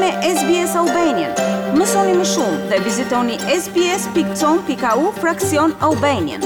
me SBS Albanian. Mësoni më shumë dhe vizitoni sbs.com.au/Albanian.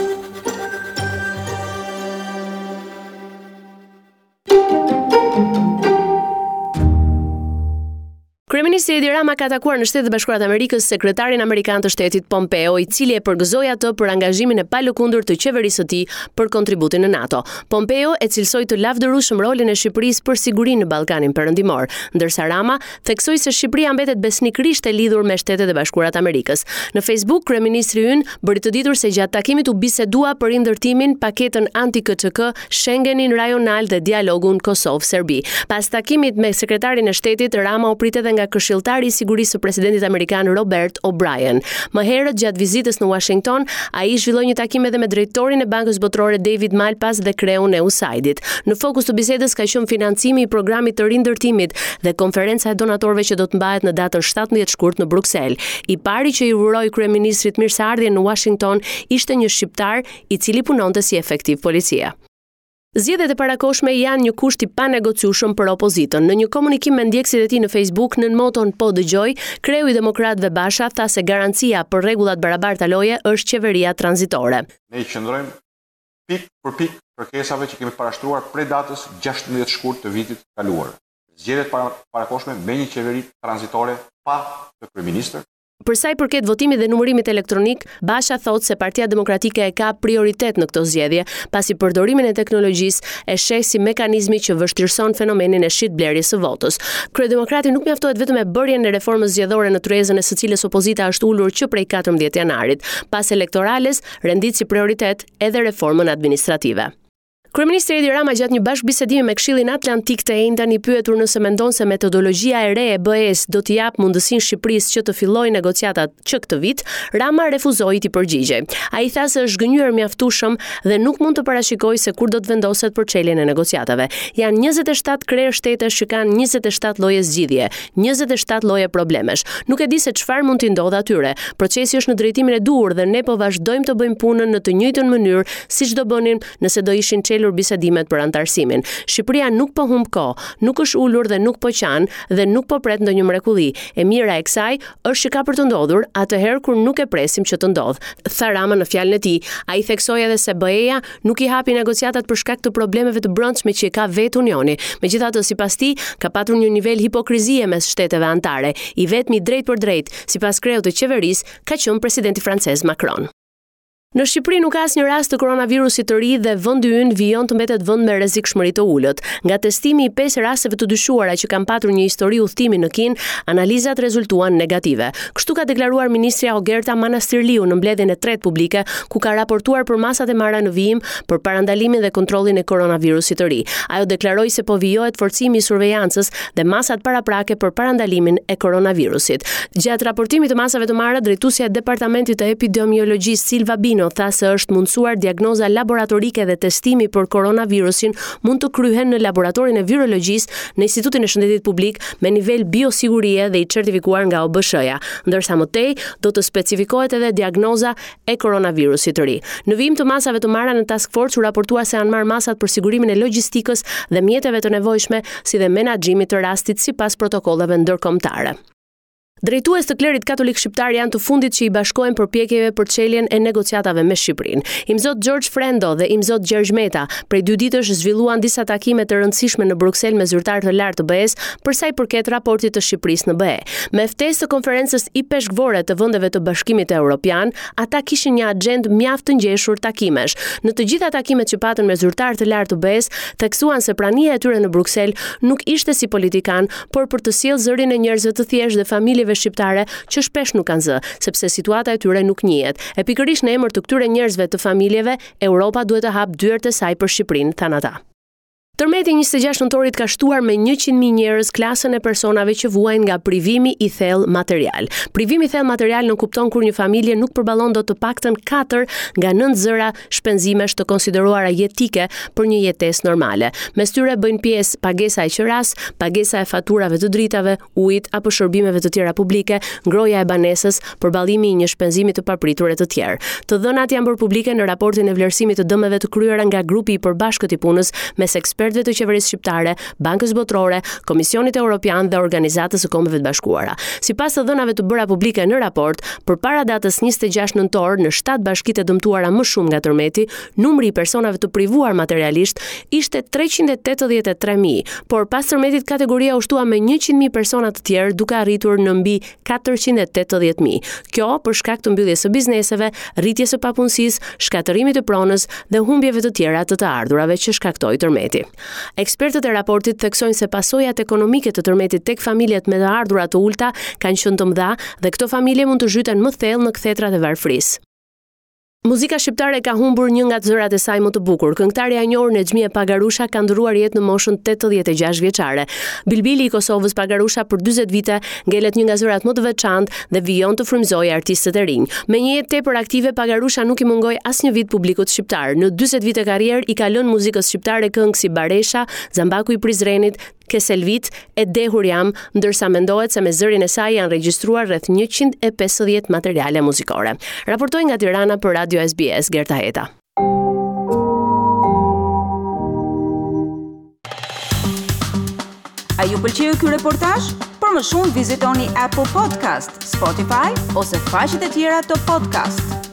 Kryeministri Edi Rama ka takuar në Shtetet e Bashkuara të Amerikës sekretarin amerikan të shtetit Pompeo, I cili e përgëzoi atë për angazhimin e palëkundur të qeverisë së tij për kontributin në NATO. Pompeo e cilsoi të lavdërueshëm rolin e Shqipërisë për sigurinë në Ballkanin Perëndimor, ndërsa Rama theksoi se Shqipëria mbetet besnikërisht e lidhur me Shtetet e Bashkuara të Amerikës. Në Facebook, kryeministri ynë bëri të ditur se gjatë takimit u bisedua për ndërtimin, paketën anti-KÇK, Schengenin rajonal dhe dialogun Kosovë-Serbi. Pas takimit me sekretarin e shtetit, Rama u pritet nga këshilltari I sigurisë së presidentit amerikan Robert O'Brien. Më herët gjatë vizitës në Washington, ai zhvilloi një takim edhe me drejtorin e Bankës Botërore David Malpass dhe kreun e USAID-it. Në fokus të bisedës ka qenë financimi I programit të rindërtimit dhe konferenca e donatorëve që do të mbahet në datën 17 shkurt në Bruksel. I pari që I uroi kryeministrit mirëseardhjen në Washington ishte një shqiptar I cili punonte si efektiv policie. Zgjedhjet e parakoshme janë një kusht I panegociueshëm për opozitën. Në një komunikim me ndjekësit e tij në Facebook nën moton Po dëgjoj, kreu I demokratëve Basha tha se garancia për rregullat barabarta loje është qeveria tranzitore. Ne qëndrojmë pik për pik kërkesave që kemi parashtruar prej datës 16 shkurt të vitit kaluar. Zgjedhjet parakoshme me një qeveri tranzitore pa të kryeministër. Për sa I përket votimit dhe numërimit elektronik, Basha thotë se Partia Demokratike e ka prioritet në këto zgjedhje, pasi përdorimin e teknologjisë e sheh si mekanizmi që vështirëson fenomenin e shitblerjes së votës. Kryedemokrati nuk mjaftohet vetëm me bërjen e reformës zgjedhore në tryezën e së cilës opozita është ulur që prej 14 janarit. Pas elektorales, rendit si prioritet edhe reformën administrative. Kryeministri Edi Rama gjatë një bashkëbisedimi me Këshillin Atlantik të Njëjtan I pyetur nëse mendon se metodologjia e re e BE-s do t'i jap mundësinë Shqipërisë që të fillojë negociatat që këtë vit, Rama refuzoi t'i përgjigjej. Ai tha se është gënjur mjaftueshëm dhe nuk mund të parashikojë se kur do të vendoset për çeljen e negociatave. Janë 27 krerë shtetesh që kanë 27 lloje zgjidhje, 27 lloje problemesh. Nuk e di se çfarë mund t'i ndodhë atyre. Procesi është në drejtimin e duhur dhe ne po vazhdojmë të bëjmë punën në të njëjtën mënyrë siç do bënin nëse do ishin bisedimet për antarësimin. Shqipëria nuk po humb kohë, nuk është ulur dhe nuk po qan dhe nuk po pret ndonjë mrekulli. E mira e kësaj është që ka për të ndodhur atëherë kur nuk e presim që të ndodh. Tha Rama në fjalën e tij. Ai theksoi edhe se BE-ja nuk I hapi negociatat për shkak të problemeve të brendshme që ka vetë Unioni. Megjithatë, sipas tij, ka patur një nivel hipokrizie mes shteteve anëtare. I vetmi drejt për drejt, sipas kreut të qeverisë, ka qenë presidenti francez Macron. Në Shqipëri nuk ka asnjë rast të koronavirusit të ri dhe vendi ynë vijon të mbetet vend me rrezikshmëri të ulët. Nga testimi I 5 rasteve të dyshuara që kanë patur një histori udhtimi në Kinë, analizat rezultuan negative. Kështu ka deklaruar ministrja Ogerta Manastirliu në mbledhjen e tretë publike, ku ka raportuar për masat e marra në vijim për parandalimin dhe kontrollin e koronavirusit të ri. Ajo deklaroi se po vijohet forcimi I survejancës dhe masat paraprake për parandalimin e koronavirusit. Gjatë raportimit të masave të marra, drejtuesja e Departamentit të Epidemiologjisë Silva Bino tha se është mundsuar diagnoza laboratorike dhe testimi për koronavirusin mund të kryhen në laboratorin e virologjisë në Institutin e Shëndetit Publik me nivel biosigurie dhe I certifikuar nga OBSH-ja, ndërsa më tej do të specifikohet edhe diagnoza e koronavirusit të ri. Në vijim të masave të marra në task force u raportua se janë marrë masat për sigurimin e logjistikës dhe mjeteve të nevojshme si dhe menaxhimit të rastit sipas protokolleve ndërkombëtare. Drejtues të klerit katolik shqiptar janë të fundit që I bashkohen përpjekjeve për çeljen e negociatave me Shqipërinë. Imzot George Frendo dhe Imzot Gjergj Meta prej 2 ditësh zhvilluan disa takime të rëndësishme në Bruksel me zyrtarë të lartë të BE-s për sa I përket raportit të Shqipërisë në BE. Me ftesë të konferencës I peshkvore të vendeve të Bashkimit Evropian, ata kishin një agjendë mjaft të ngjeshur takimesh. Në të gjitha takimet që patën me zyrtarë të lartë të BE-s, theksuan se prania e tyre në Bruksel nuk ishte si politikan, por për të sjellë zërin e njerëzve të thjeshtë dhe familjeve shqiptare që shpesh nuk kanë zë, sepse situata e tyre nuk njihet. E pikërisht në emër të këtyre njerëzve të familjeve, Europa duhet të hapë dyert e saj për Shqipërinë, thanë ata. Tërmeti 26 nëntorit ka shtuar me 100.000 njerëz klasën e personave që vuajnë nga privimi I thellë material. Privimi I thellë material nuk kupton kur një familje nuk përballon dot të paktën 4 nga 9 zëra shpenzimesh të konsideruara jetike për një jetesë normale. Mes tyre bëjnë pjesë pagesa e qeras, pagesa e faturave të dritave, ujit apo shërbimeve të tjera publike, ngroja e banesës, përballimi I një shpenzimi të papritur e të tjerë. Të dhënat janë bërë publike në raportin e vlerësimit të dëmeve të kryera nga grupi I përbashkët I punës mes ekspertëve ekspertëve të qeverisë shqiptare, Bankës Botërore, Komisionit Evropian dhe Organizatës së Kombeve të Bashkuara. Sipas të dhënave të bëra publike në raport, përpara datës 26 nëntor në 7 bashkitë e dëmtuara më shumë nga tërmeti, numri i personave të privuar materialisht ishte 383.000, por pas tërmetit kategoria u shtua me 100.000 persona të tjerë, duke arritur në mbi 480.000. Kjo për shkak të mbylljes së bizneseve, rritjes së papunësisë, shkatërimit të pronës dhe humbjeve të tjera të ardhurave që shkaktoi tërmeti. Ekspertët e raportit theksojnë se pasojat ekonomike të tërmetit tek familjet me të ardhura të ulta kanë qenë të mëdha dhe këto familje mund të zhyten më thellë në kthetrat e varfërisë. Muzika shqiptare ka humbur një nga zërat e saj më të bukur. Këngëtarja e njohur Nexhmie Pagarusha ka ndëruar jetë në moshën 86 vjeçare. Bilbili i Kosovës Pagarusha për 40 vite ngelet një nga zërat më të veçantë dhe vijon të frymëzojë artistët e rinj. Me një jetë tepër aktive, Pagarusha nuk i mungoi asnjë vit publikut shqiptar. Në 40 vite karrierë i ka lënë muzikës shqiptare këngë si Baresha, Zambaku i Prizrenit, Keselvit e Dehur jam, ndërsa mendohet se me zërin e saj janë regjistruar rreth 150 materiale muzikore. Raportoi nga Tirana për Radio SBS Gerta Heta. A ju pëlqeu ky reportazh? Për më shumë vizitoni Apple Podcast, Spotify ose faqet e tjera të podcast.